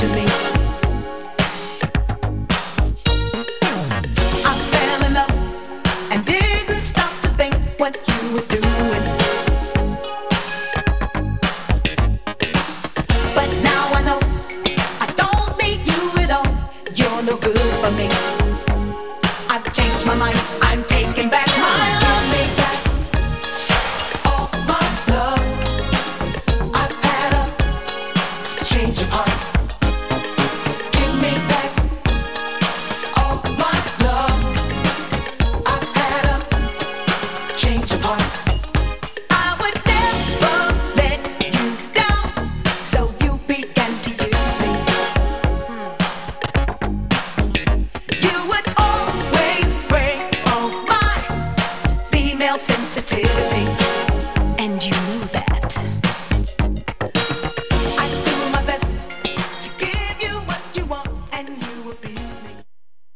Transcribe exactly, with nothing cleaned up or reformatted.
to me. I fell in love and didn't stop to think what you were doing. But now I know I don't need you at all. You're no good for me. I've changed my mind. I'm taking back my love. Give me back all my love. I've had a change of heart. Give me back all my love. I've had a change of heart. I would never let you down, so you began to use me. You would always break all my female sensitivity, and you knew that. I do my best to give you what you want, and you abuse me.